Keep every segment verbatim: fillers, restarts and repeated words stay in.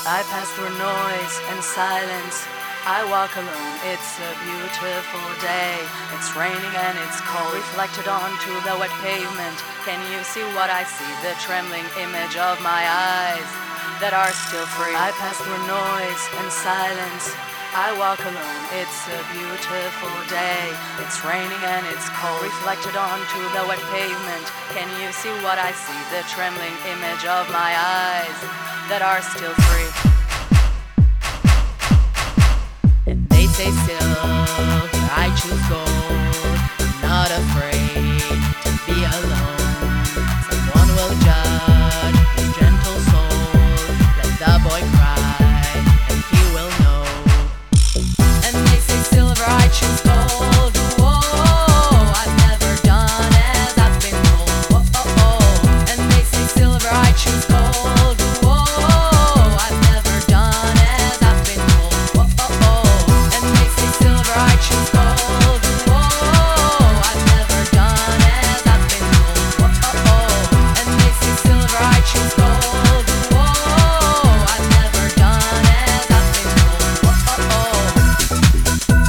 I pass through noise and silence. I walk alone, it's a beautiful day. It's raining and it's cold, reflected onto the wet pavement. Can you see what I see? The trembling image of my eyes that are still free. I pass through noise and silence. I walk alone, it's a beautiful day. It's raining and it's cold, reflected onto the wet pavement. Can you see what I see? The trembling image of my eyes that are still free. And they say silk, I choose gold. I'm not afraid to be alone. Someone will judge his gentle soul. Let the boy cry, and he will know. And they say silver, I choose gold. Whoa, I've never done as I've been told. Whoa, oh, oh. And they say silver, I choose gold. Whoa, I've never done as I've been told. Whoa, oh, oh. And they say silver, I choose gold. Whoa, I've never done as I've been told. Whoa, oh, oh. And they say silver, I choose gold. Whoa, I've never done as I've been told. Whoa, oh, oh.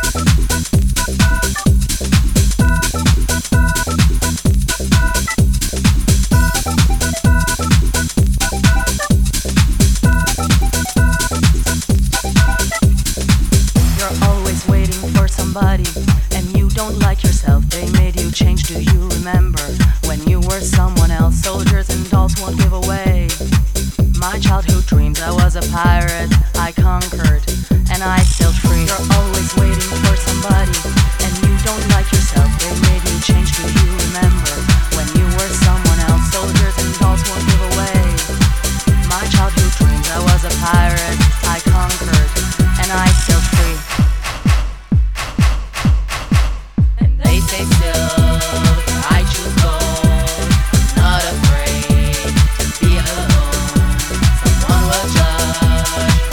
You're always waiting for somebody, and you don't like yourself. They made you change, do you remember? When you were someone else, soldiers and dolls won't give away my childhood dreams. I was a pirate, I conquered, and I sailed free. You're always waiting for somebody, and you don't like yourself. They made you change, do you remember? When you were someone else, soldiers and dolls won't give away my childhood dreams. I was a pirate, I conquered, and I sailed free. And they say silk, I choose gold. I'm not afraid to be alone. Someone will judge